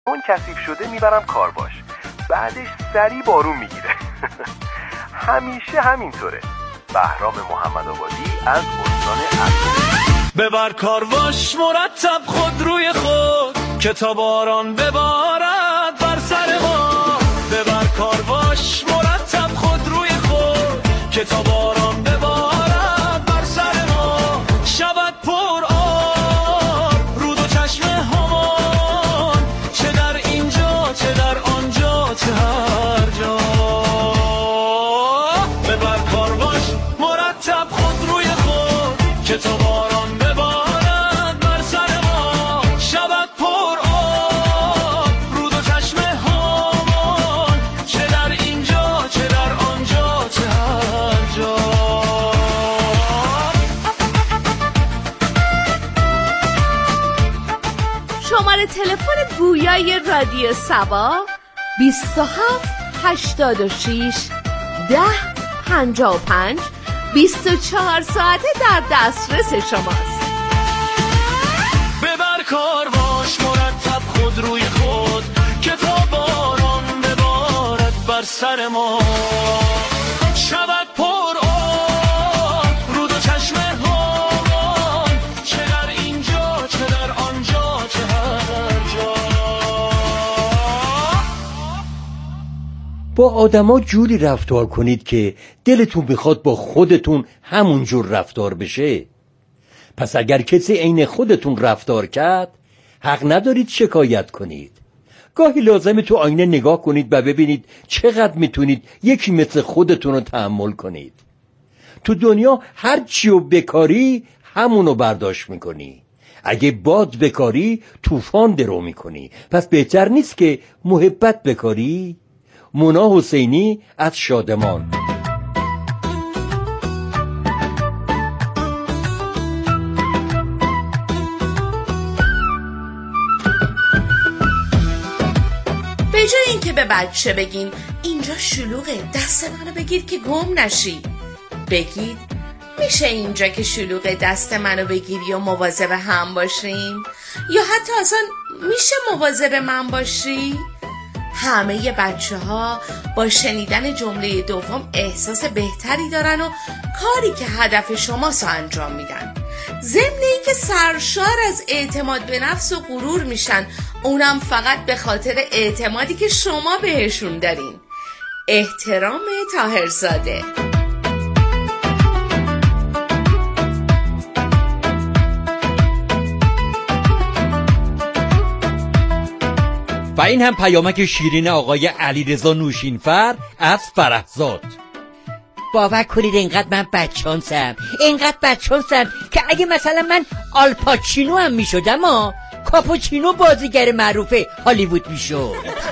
اون کثیف شده میبرم کارواش، بعدش سری بارون میگیره. همیشه همینطوره. بهرام محمدآبادی از استان اصلی. ببر کارواش مرتب خود روی خود که تا باران ببارد بر سر ما. ببر کارواش مرتب خود روی خود که تا باران ببارد بر سر ما. شود پر آب رود و چشم همان، چه در اینجا چه در آنجا چه هر جا. ببر کارواش مرتب خود روی خود که تا باران ببارد بر سر ما. شود پر آب رود و چشم همان، چه در اینجا چه در آنجا چه هر جا. شماره تلفن گویای رادیو سبا 27 86 10 55 24 ساعته در دسترس شماست. ببر کارواش مرتب خود روی خود که تا باران ببارد بر سر ما. شود پر آب رود و چشم همان، چه در اینجا چه در آنجا چه هر جا. با آدما جوری رفتار کنید که دلتون بخواد با خودتون همون جور رفتار بشه. پس اگر کسی عین خودتون رفتار کرد، حق ندارید شکایت کنید. گاهی لازمه تو آینه نگاه کنید و ببینید چقدر میتونید یکی مثل خودتون رو تحمل کنید. تو دنیا هر چیو بکاری همونو برداشت میکنی. اگه باد بکاری طوفان درو میکنی. پس بهتر نیست که محبت بکاری؟ مونا حسینی از شادمان. به جای اینکه به بچه بگین اینجا شلوغه دست منو بگیر که گم نشی، بگید میشه اینجا که شلوغه دست منو بگیری و مواظب هم باشیم، یا حتی اصلا میشه مواظب من باشی. همه بچه ها با شنیدن جمله دوم احساس بهتری دارن و کاری که هدف شماست انجام میدن، ضمن اینکه سرشار از اعتماد به نفس و غرور میشن، اونم فقط به خاطر اعتمادی که شما بهشون دارین. احترام طاهرزاده. و این هم پیامک شیرین آقای علیرضا نوشینفر از فرهزاد. باور کنید اینقدر من بچانسم که اگه مثلا من آلپاچینو هم میشدم کاپوچینو بازیگر معروف هالیوود میشد.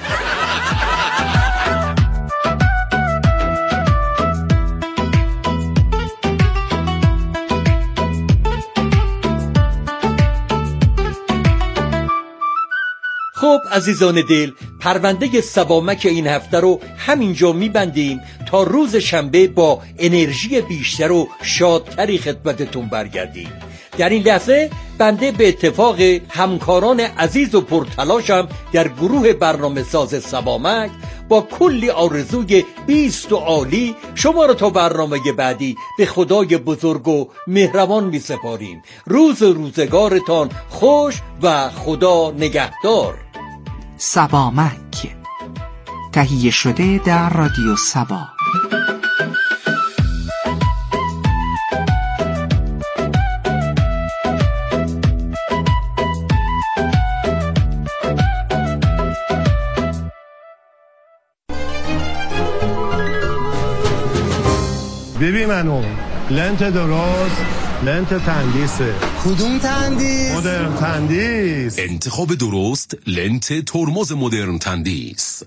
خب عزیزان دل، پرونده سبامک این هفته رو همینجا میبندیم تا روز شنبه با انرژی بیشتر و شادتری خدمتتون برگردیم. در این لحظه بنده به اتفاق همکاران عزیز و پرتلاشم در گروه برنامه ساز سبامک با کلی آرزوی بیست و عالی شما را تا برنامه بعدی به خدای بزرگ و مهربان می سپاریم. روزگارتان خوش و خدا نگهدار. سبامک تهیه شده در رادیو سبا. ببین منو لنت درست، لنت تندیسه. کدوم تندیس؟ مدرن تندیس. انتخاب درست لنت ترمز مدرن تندیس.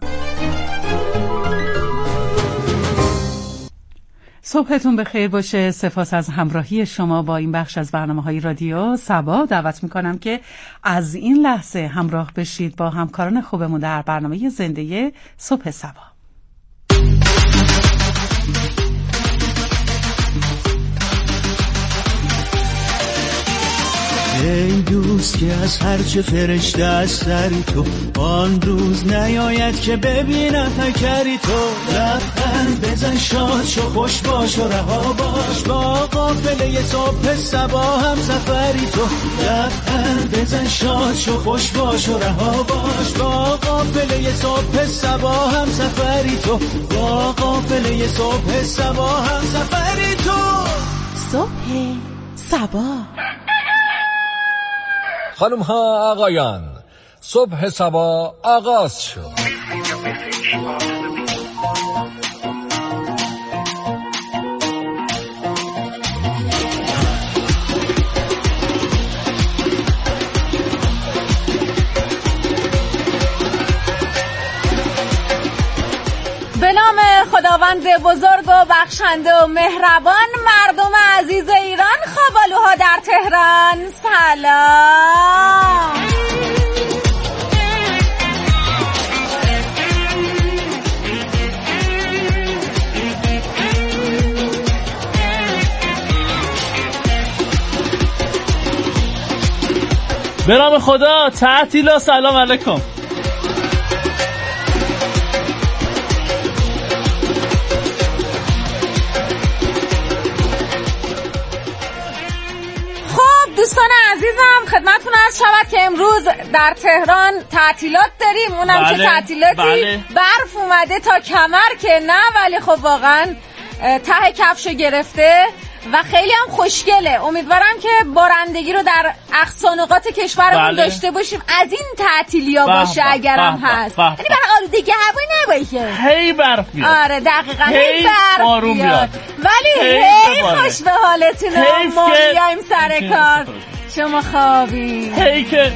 صبحتون بخیر باشه. سپاس از همراهی شما با این بخش از برنامه‌های رادیو سبا. دعوت میکنم که از این لحظه همراه بشید با همکاران خوبمون در برنامه زنده صبح سبا. ای دوست که از هرچه فرشته از سری تو، آن روز نیاید که ببینم فکری تو. لبخند بزن شاد شو خوش باش و رها باش، با قافله صبح صبا هم سفری تو. لبخند بزن شاد شو خوش باش و رها باش، با قافله صبح صبا هم سفری تو. با قافله صبح صبا هم سفری تو. صبح صبا. خانم ها آقایان، صبح صبا آغاز شد. به نام خداوند بزرگ و بخشنده و مهربان، مردم عزیز ایران، خوابالوها در تهران، سلام. به نام خدا، تعطیلا، سلام علیکم. دوستان عزیزم، خدمتتون عرض شود که امروز در تهران تعطیلات داریم، اونم که تعطیلاتی برف اومده تا کمر که نه، ولی خب واقعا ته کفشو گرفته و خیلی هم خوشگله. امیدوارم که بارندگی رو در اقصا نقاط کشورمون داشته باشیم. از این تعطیلیا باشه اگرم هست، یعنی برای آلودگی هوا نباشه، هی برف بیاد. آره دقیقاً، هی برف بیاد، ولی هی خوش به حالتون. ما بیایم سر کار، شما خوابی. هی که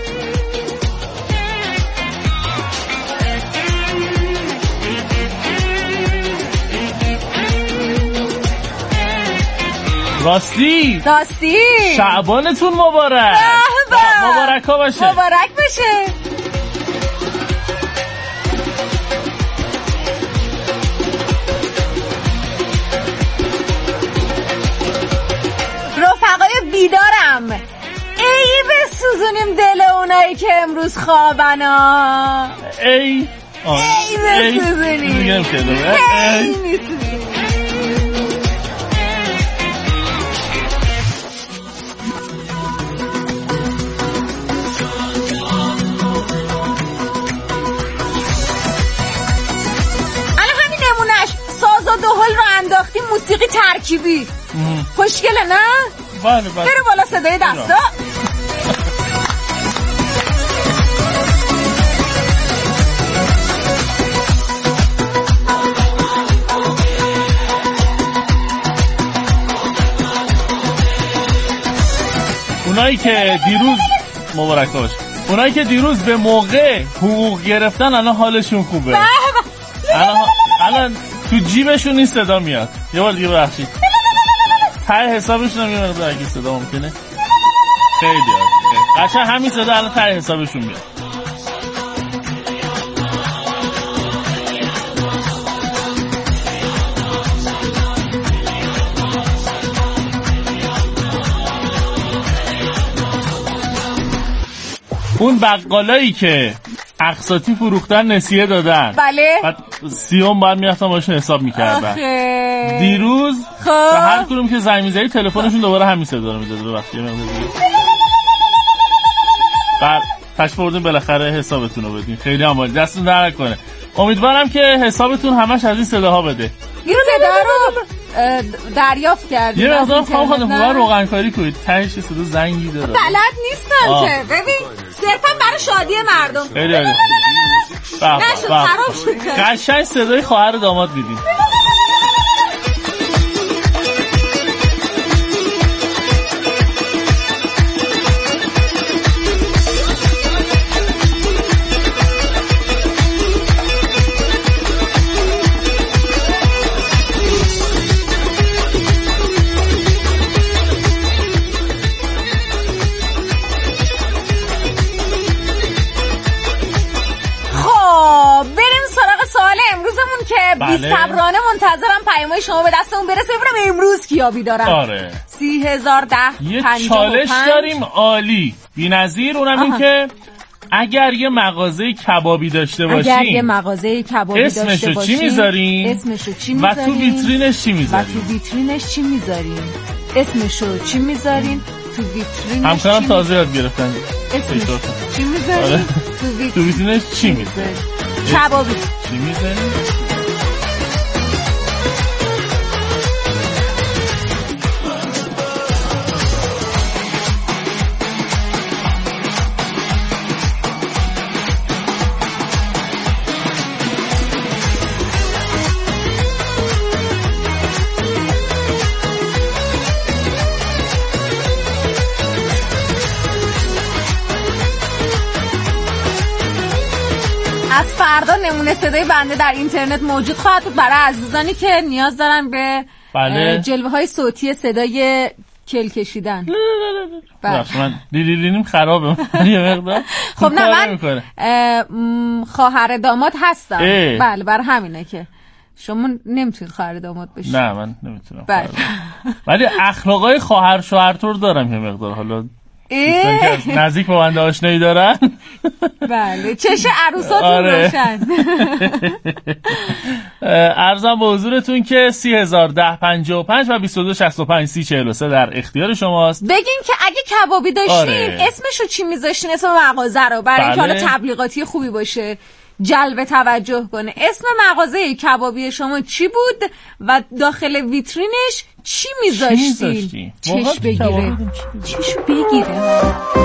راستی شعبانتون مبارک. مبارک ها باشه. مبارک بشه. رفقای بیدارم، ای بسوزونیم دل اونایی که امروز خوابن ها. ای بسوزونیم. ای دوهل رو انداختیم موسیقی ترکیبی، خوشگله نه؟ بله. بره بالا صدای دستا. اونایی که دیروز مبارک باشه، اونایی که دیروز به موقع حقوق گرفتن الان حالشون خوبه. الان تو جیبشون این صدا میاد. یه بار دیگه ببخشید، ته حسابشون هم میاد اگه صدا ممکنه. خیلی عالی، قشنگ همین صدا الان ته حسابشون میاد. اون بقالایی که اقساطی فروختن نسیه دادن، بله، بعد 30 باید میرفتن باشون حساب میکردن. دیروز به هر کدوم که زنگ میزنی تلفنشون دوباره همین صدا رو میداد. ببخشید بعد تشریف بردین بالاخره حسابتون رو بدین. خیلی عالی، دستتون در نکنه. امیدوارم که حسابتون همش از این صداها بده. این صدا رو دریافت کردیم. یه مقدار خانم روغنکاری کنید، تهش صدا زنگی داره. بلد نیستم که. ببین صرفا برای شادی مردم. خیلی عالی. نشد خراب شد. قشنگ صدای خواهر داماد میدیم. بریم سراغ سوال امروزمون که بی‌صبرانه منتظرم پیامای شما به دستمون برسه ببینم امروز کیا بیدارن. آره 3010 یه چالش داریم عالی بی‌نظیر، اونم این که اگر یه مغازه کبابی داشته باشیم، اگر یه مغازه کبابی داشته باشیم اسمشو چی میذاریم؟ اسمشو چی میذاریم؟ و تو ویترینش چی میذاریم؟ و تو ویترینش چی میذاریم؟ اسمشو چی میذاریم؟ تو ویترینش همسرم تازه یاد گرفتن. اسمش چی میذاریم؟ تو ویترینش چی میذاریم؟ کبابی چی میذاریم؟ از فردا نمونه صدای بنده در اینترنت موجود خواهد بود برای عزیزانی که نیاز دارن به جلوه های صوتی صدای کل کشیدن. من لیلینیم خرابه یه مقدار. خب نه من خواهر داماد هستم. بله برای همینه که شما نمیتونید خواهر داماد بشید. نه من نمیتونم. بله ولی اخلاقای خواهر شوهر طور دارم یه مقدار. حالا نزدیک با من آشنایی دارن. بله چش عروساتون روشن. عرضم به حضورتون که 301055 و 2265 در اختیار شماست. بگین که اگه کبابی داشتین اسمشو چی میذاشتین؟ اسم مغازه رو برای اینکه حالا تبلیغاتی خوبی باشه، جلب توجه کنه. اسم مغازه کبابی شما چی بود و داخل ویترینش چی میذاشتین؟ چش بگیره، چشو بگیره.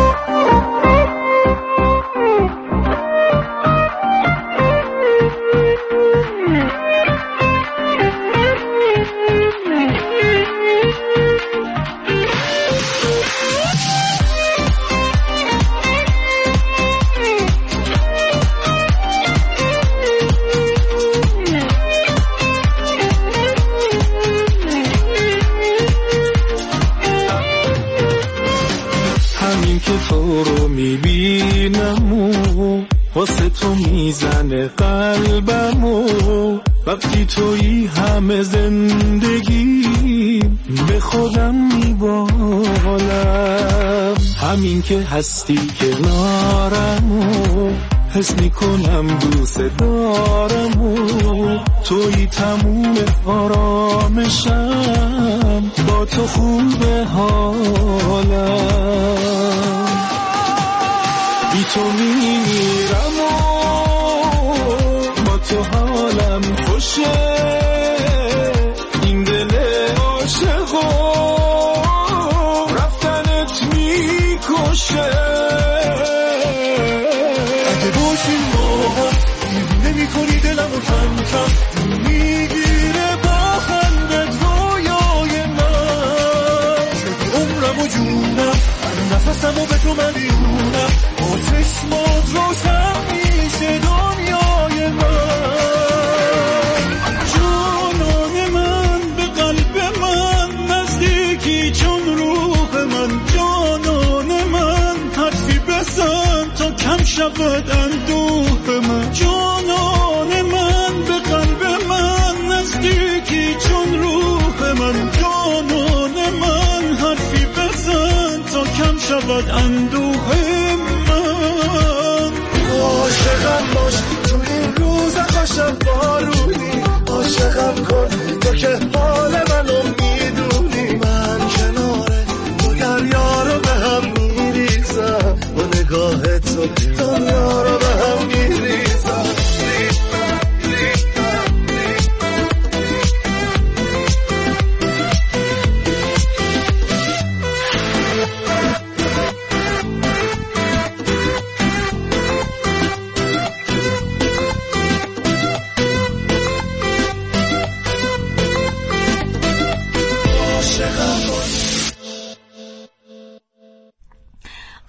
تو رو میبینم و واسه تو میزنه قلبم و وقتی توی همه زندگی به خودم میبالم. همین که هستی کنارم و حس میکنم دوست دارم و توی تموم آرامشم با تو خوبه حالم. بی تو میمیرم و با تو حالم خوشه. این دل عاشقو رفتنت میکشه. اگه باشی موقع دیوونه میکنی دلمو کم کم میگیره با خندت رویای من. شدی عمرم و جونم نفسمو به تو مدیونم. با چشمات روشن میشه دنیای من. جانان من به قلب من نزدیکی چون روح من. جانان من حرفی بزن تا کم شود اندوه من. جانان من به قلب من نزدیکی چون روح من. جانان من حرفی بزن تا کم شود اندوه من. عاشقم باش تو این روز خوشم بارونی. عاشقم کن تو که حال منو میدونی. من کناره تو دریا رو به هم میریزم. با نگاه تو دنیا رو به هم میریزم.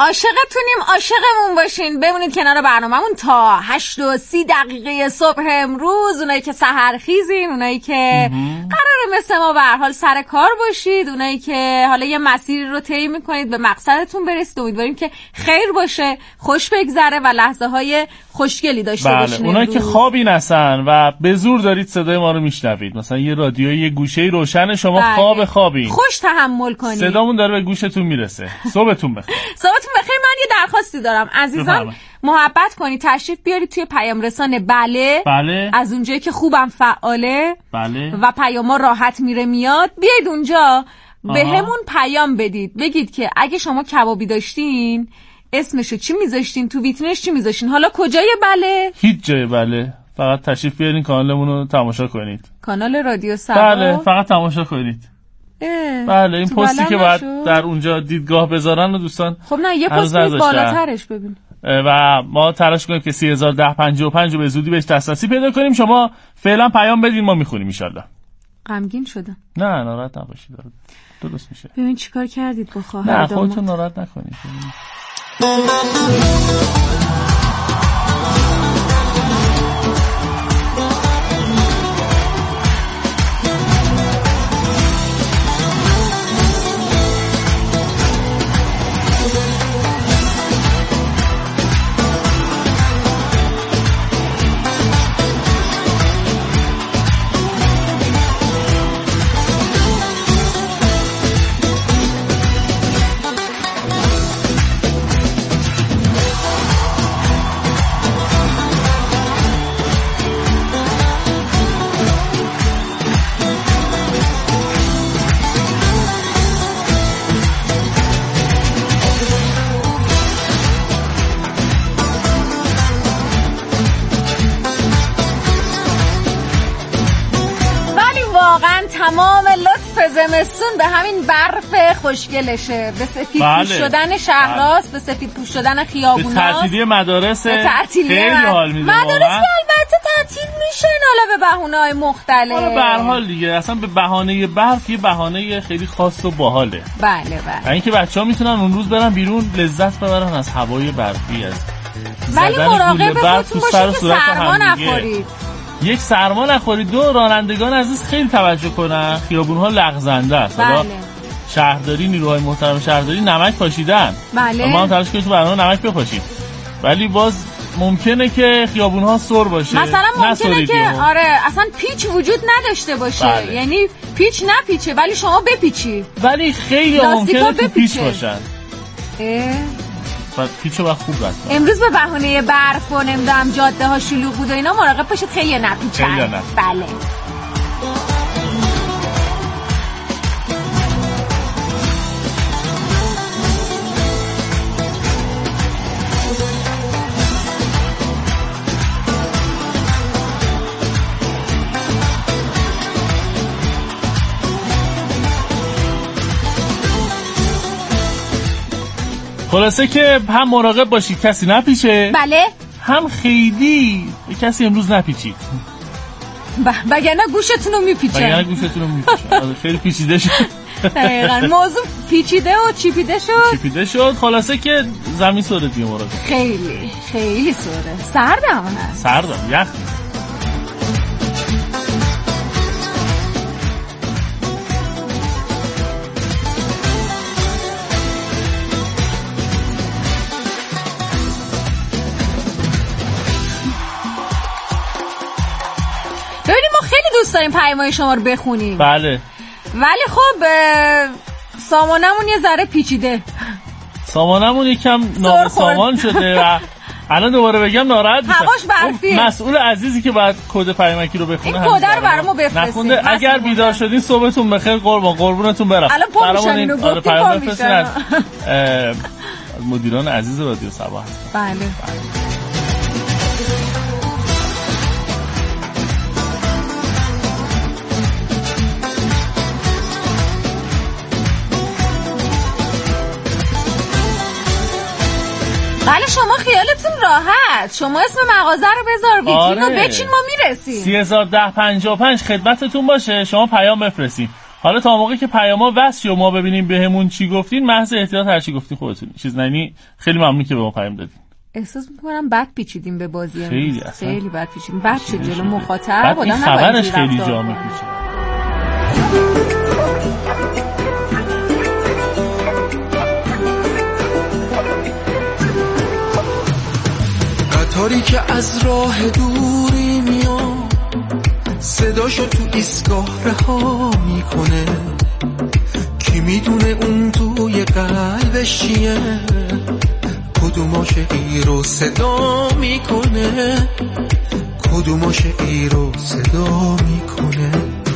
عاشقتونیم، عاشقمون باشین. بمونید کنار برنامه‌مون تا 8:30 صبح امروز. اونایی که سحرخیزین، اونایی که قراره مثل ما به هر حال سر کار باشید، اونایی که حالا یه مسیری رو طی می‌کنید به مقصدتون برسید، امیدواریم که خیر باشه، خوش بگذره و لحظه‌های خوشگلی داشته باشین. اونایی که خوابی نسن و به زور دارید صدای ما رو میشنوید، مثلا یه رادیو یه گوشه‌ای روشن، شما خوابین، خوش تحمل کنید، صدامون داره به گوشتون میرسه. صبحتون بخیر. صبحتون بخیر. من یه درخواستی دارم عزیزان، محبت کنید تشریف بیارید توی پیام رسانه. بله از اونجایی که خوبم فعاله و پیاما راحت میره میاد، بیاید اونجا به همون پیام بدید، بگید که اگه شما کبابی داشتین اسمشو چی میذاشتین، تو ویترینش چی میذاشتین. حالا کجای بله؟ هیچ جای بله، فقط تشریف بیارین کانالمون رو تماشا کنید، کانال رادیو سبا. بله فقط تماشا کنید. بله این پستی که باید در اونجا دیدگاه بذارن و دوستان، خب نه یه پست بالاترش ببین. و ما تلاش کنیم که 301055 رو به زودی بهش دسترسی پیدا کنیم. شما فعلا پیام بدین، ما میخونیم ان شاءالله. غمگین شدم. نه ناراحت نباشید، درست میشه. ببین چیکار کردید با خواهر داماد. نه خودتون ناراحت نکنید. تمام لطف زمستون به همین برف خوشگلشه، به سفید پوش شدن شهراست، به سفید پوش شدن خیابوناست، به تعطیلی مدارس. خیلی حال میده مدارس که البته تعطیل میشن حالا به بهونه‌های مختلف. حالا به هر حال دیگه اصلا به بهانه برف یه بهانه خیلی خاص و باحاله. بله. اینکه بچه‌ها میتونن اون روز برن بیرون لذت ببرن از هوای برفی، از ولی مراقب خودتون باشید که سرما نخورید. یک سرما نخورید. دو رانندگان عزیز خیلی توجه کنن، خیابون‌ها لغزنده است. بله. شهرداری، نیروهای محترم شهرداری نمک پاشیدن. بله. ما هم تلاش کنیم تو برنامه نمک بپاشیم، ولی باز ممکنه که خیابون‌ها سر باشه. مثلا ممکنه که آره اصلا پیچ وجود نداشته باشه. بله. یعنی پیچ نپیچه ولی شما بپیچی. ولی خیلی ممکنه تو پیچ باشن. پیچو وقت خوب رد. امروز به بهونه برف و نمیدونم جاده ها شلوغ بود و اینا مراقب باشید خیلی نپیچن. بله. خلاصه که هم مراقب باشید کسی نپیچه، بله، هم خیلی کسی امروز نپیچید، وگرنه گوشتون رو میپیچه. خیلی پیچیده شد. دقیقاً موضوع پیچیده و چیپیده شد. خلاصه که زمین سوره دیگه مراقب. خیلی سوره. سردم یخ. ببینیم ما خیلی دوست داریم پیام‌های شما رو بخونیم. بله. ولی خب سامانمون یه ذره پیچیده. سامانمون یکم ناسامان شده و الان دوباره بگم ناراحت میشم. هواش برفیه. مسئول عزیزی که بعد کد پیامکی رو بخونه این کد رو برامو بفرستید. اگر بیدار شدین صبحتون بخیر. قربونتون برم. الان پا میشن اینو گفتیم پا میشن. از مدیران عزیز رادیو سبا هستم. بله. بله شما خیالتون راحت، شما اسم مغازه رو بذار ویترین رو بچین ما میرسیم. 301055 خدمتتون باشه. شما پیام بفرستین. حالا تا موقعی که پیاما وصل و ما ببینیم بهمون چی گفتین، محض احتیاط هر چی گفتین خودتون چیز نینی. خیلی ممنون که به ما پیام دادین. احساس میکنم بد پیچیدیم به بازی خیلی بد پیچیدیم. بچه جلو مخاطب این خبرش خیلی جا میپیچه. قطاری که از راه دوری میاد، صداشو تو ایستگاه رها میکنه، کی میدونه اون توی قلبش چیه، کدوم شعری رو صدا میکنه، کدوم شعری رو صدا میکنه.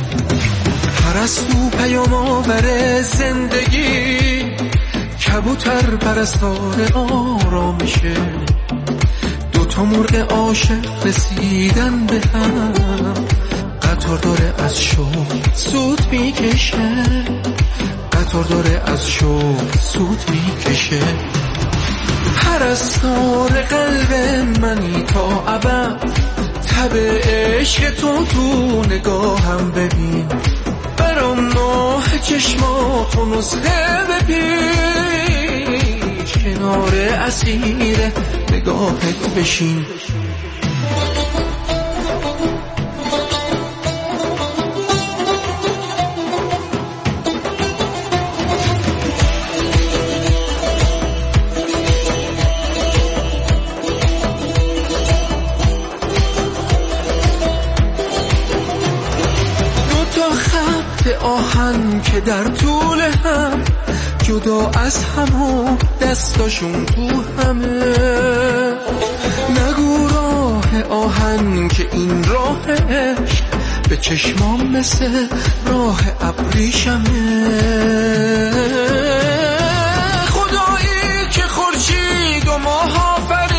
پرستو پیام آور زندگی، کبوتر پرستار آرامشه، دوتا مرغ عاشق رسیدن به هم، قطار داره از شوق سود میکشه، قطار داره از شوق سود میکشه. پرستار قلب منی تا ابد، تب عشق تو نگاهم ببین، برام ماه چشماتو نسخه بپیچ، کنار اسیر نگاهت بشین. آهن که در طول هم جدا از هم و دستاشون تو همه، نگو راه آهن که این راهش به چشمام مثل راه ابریشمه. خدایی که خورشید و ماه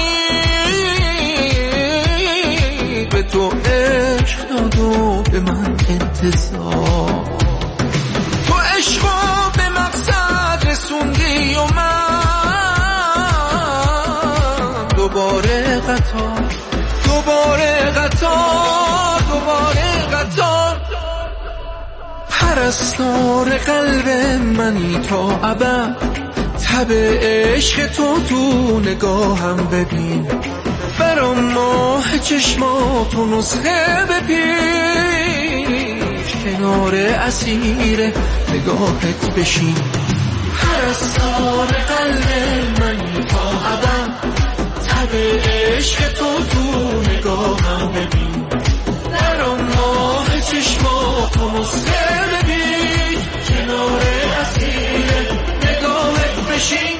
آفرید، به تو عشق داد و به من انتظار، عشقو به مقصد رسوندی و من دوباره قطار، دوباره قطار، دوباره قطار. پرستار قلب منی تا ابد، تب عشق تو نگاهم ببین، برام ماه چشماتو نسخه بپیچ، کنار اسیر نگاهت بشین. پرستار قلب منی تا ابد، تب عشق تو نگاهم ببین، برام ماه چشماتو نسخه ببین، کنار اسیر نگاهت بشین.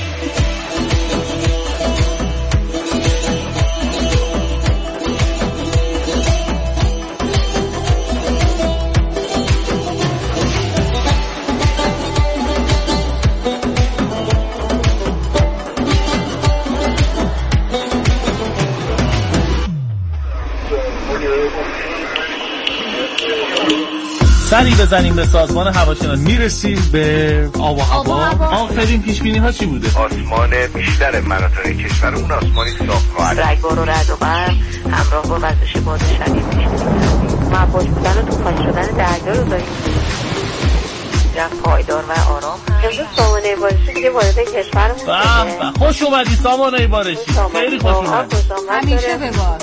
سری بزنیم به سازمان هواشناسی، میرسیم به آب و هوا. آخرین پیش بینی ها چی بوده؟ آسمان بیشتر مناطق کشور اون آسمانی صاف خواهد، رگبار و رعد و برق همراه با وزش باد شدید پیش بینی. موج بودن و طوفانی شدن دریا رو داریم، رفت پایدار و آرام. امروز سامانه بارشی دیگه وارد کشورمون شده. خوش اومدی سامانه بارشی، خیلی خوش اومدی. همیشه ببار.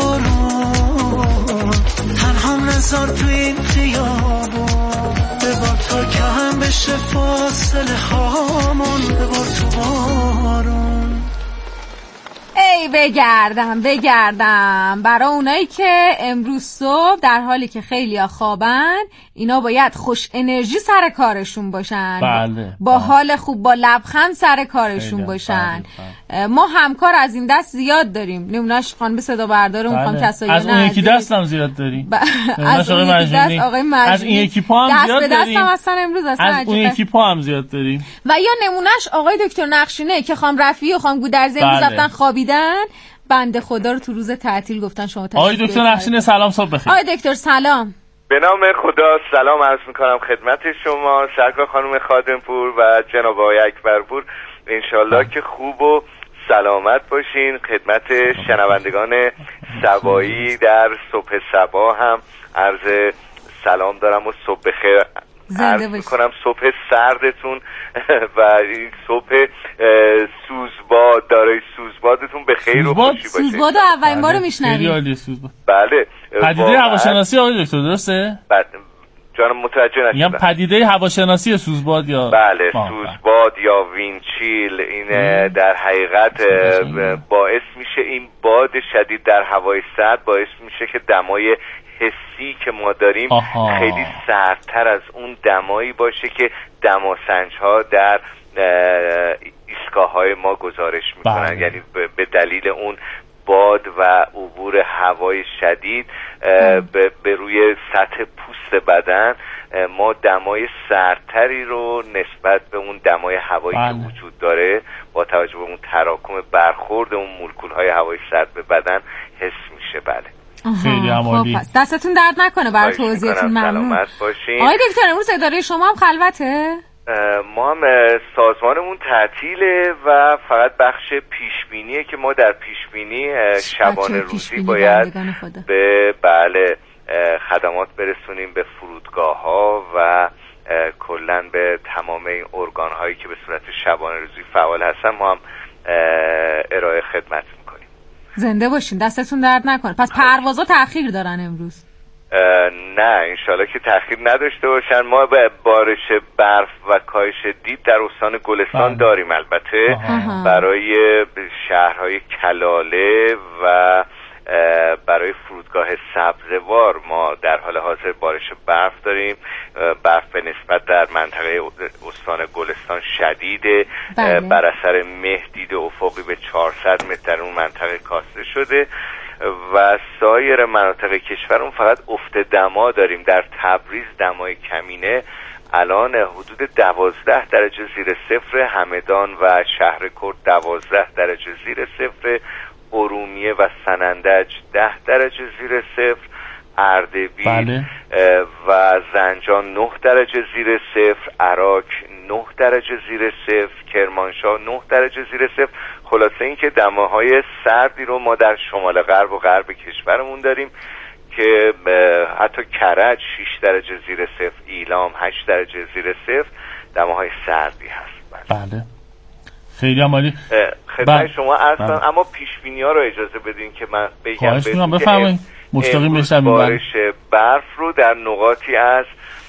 تنها نزار تو این خیابون، ببار تا کم بشه فاصله هامون، ببار تو بارون. ای بگردم برای اونایی که امروز صبح در حالی که خیلیا خوابن، اینا باید خوش انرژی سر کارشون باشن. بله. با حال خوب، با لبخند سر کارشون باشن. بله. ما همکار از این دست زیاد داریم. نمونهش خانم صدا بردار اون خانم کسایی، از اون یکی دست هم زیاد داریم. از اون یکی دست آقای مجنونی، از این یکی پا هم زیاد داریم. دست به دست هم اصلا امروز اصلا از اون یکی پا هم زیاد داریم. و یا نمونهش آقای دکتر نقشینه که خانم رفیعی و خانم گودرزی امروز رفتن خوابیدن، بنده خدا رو تو روز تعطیل گفتن شما تشریف آقای دکتر نقشینه سلام، صبح بخیر. آقای دکتر سلام. به نام خدا سلام عرض میکنم خدمت شما، سرکار خانم خادمپور و جناب آقای اکبرپور. انشالله که خوب و سلامت باشین. خدمت شنوندگان سبایی در صبح صبا هم عرض سلام دارم و صبح بخیر عرض میکنم صبح سردتون و این صبح سوزباد دارای سوزبادتون به خیر و خوشی باشه. سوزباد اولین بار میشنویم. خیلی عالیه سوزباد. بله. پدیده هواشناسی آقای دکتر درسته؟ جانم متوجه نشدم. میگم پدیده هواشناسی سوزباد یا بله سوزباد یا وینچیل این در حقیقت باعث میشه، این باد شدید در هوای سرد باعث میشه که دمای حسی که ما داریم خیلی سردتر از اون دمایی باشه که دماسنج‌ها در ایستگاه‌های ما گزارش میکنن. یعنی به دلیل اون باد و عبور هوای شدید به روی سطح پوست بدن ما دمای سردتری رو نسبت به اون دمای هوایی که وجود داره با توجه به اون تراکم برخورد اون مولکول‌های هوای سرد به بدن حس میشه. بله خیلی عالی. خب دستتون درد نکنه برای توضیحتون. ممنون. آقای دکتر امروز اداره شما هم خلوته؟ ما هم سازمانمون تعطیله و فقط بخش پیشبینیه که ما در پیشبینی شبانه روزی باید به خدمات برسونیم به فرودگاه‌ها و کلاً به تمام این ارگان‌هایی که به صورت شبانه روزی فعال هستن ما هم ارائه خدمت میکنیم. زنده باشین، دستتون درد نکنه. پس پروازا تأخیر دارن امروز؟ نه انشالله که تأخیر نداشته باشن. ما به بارش برف و کاهش دید در استان گلستان داریم البته برای شهرهای کلاله و برای فرودگاه سبزوار ما در حال حاضر بارش برف داریم. برف به نسبت در منطقه استان گلستان شدیده. بر اثر مه دید افقی به 400 متر در اون منطقه کاسته شده و سایر مناطق کشورمون فقط افت دما داریم. در تبریز دمای کمینه الان حدود 12 درجه زیر صفر، همدان و شهر کرد 12 درجه زیر صفر، ارومیه و سنندج 10 درجه زیر صفر، اردبیل و زنجان 9 درجه زیر صفر، عراق 9 درجه زیر صفر، کرمانشاه 9 درجه زیر صفر. خلاصه این که دماهای سردی رو ما در شمال غرب و غرب کشورمون داریم که حتی کرج 6 درجه زیر صفر، ایلام 8 درجه زیر صفر دماهای سردی هست. بله خیلی عالی. خدمت شما اصلا اما پیشبینی‌ها رو اجازه بدین که من بگم بفرمایید. مشتاقیم بشم بارش برف رو در نقاطی از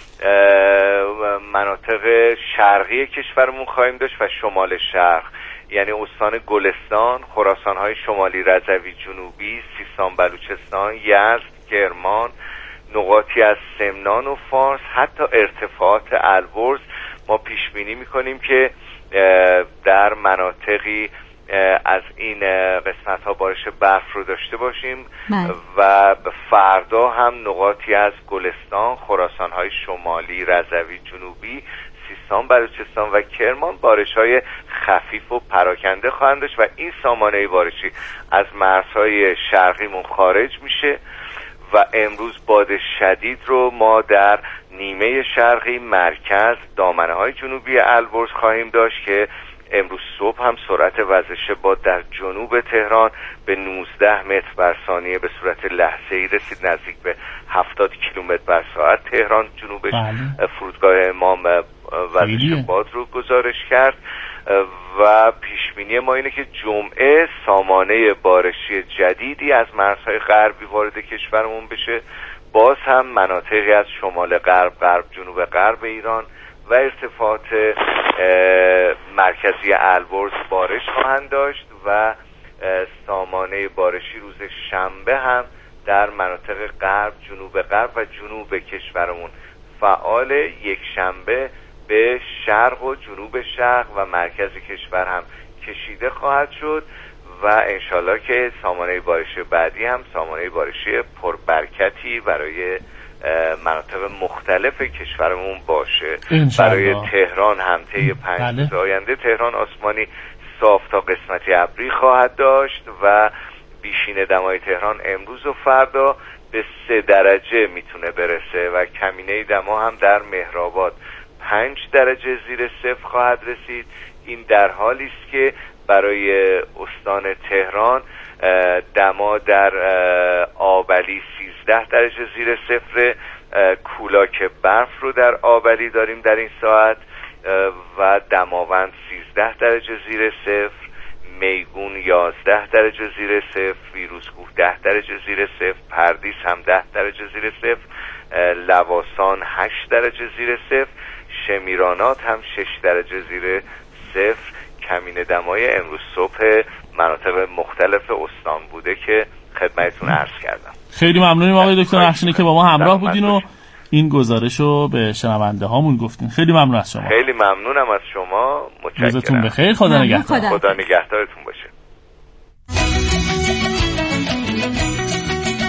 مناطق شرقی کشورمون خواهیم داشت و شمال شرق، یعنی استان گلستان، خراسان‌های شمالی رضوی جنوبی، سیستان بلوچستان، یزد، کرمان، نقاطی از سمنان و فارس، حتی ارتفاعات البرز. ما پیش بینی می‌کنیم که در مناطقی از این قسمت ها بارش برف رو داشته باشیم و فردا هم نقاطی از گلستان، خراسان های شمالی رضوی جنوبی، سیستان بلوچستان و کرمان بارش های خفیف و پراکنده خواهند داشت و این سامانه بارشی از مرزهای شرقیمون خارج میشه و امروز باد شدید رو ما در نیمه شرقی، مرکز، دامنه های جنوبی البرز خواهیم داشت که امروز صبح هم سرعت وزش باد در جنوب تهران به 19 متر بر ثانیه به صورت لحظه‌ای رسید، نزدیک به 70 کیلومتر بر ساعت تهران جنوبش. فرودگاه امام وزش باد رو گزارش کرد و پیشبینی ما اینه که جمعه سامانه بارشی جدیدی از مرزهای غربی وارد کشورمون بشه. باز هم مناطقی از شمال غرب، غرب جنوب غرب ایران و ارتفاعات مرکزی البرز بارش خواهند داشت و سامانه بارشی روز شنبه هم در مناطق غرب، جنوب غرب و جنوب کشورمون فعال. یک شنبه به شرق و جنوب شرق و مرکز کشور هم کشیده خواهد شد و انشالله که سامانه بارش بعدی هم سامانه بارشی پربرکتی برای مناطق مختلف کشورمون باشه. برای تهران هم طی 5 روز آینده تهران آسمانی صاف تا قسمتی ابری خواهد داشت و بیشین دمای تهران امروز و فردا به 3 درجه میتونه برسه و کمینه دما هم در مهرآباد 5 درجه زیر صفر خواهد رسید. این در حالی است که برای استان تهران دما در آبلی 13 درجه زیر صفر، کولاک برف رو در آبلی داریم در این ساعت و دماوند 13 درجه زیر صفر، میگون 11 درجه زیر صفر، ویروزکوه 10 درجه زیر صفر، پردیس هم 10 درجه زیر صفر، لواسان 8 درجه زیر صفر، شمیرانات هم 6 درجه زیر صفر کمین دمای امروز صبح مناطق مختلف استان بوده که خدمتتون عرض کردم. خیلی ممنونیم آقای دکتر رخشانی که با ما همراه بودین و این گزارش رو به شنونده هامون گفتین. خیلی ممنون از شما. خیلی ممنونم از شما. متشکرم. روزتون بخیر. خدا نگهدار. خدا نگهدارتون.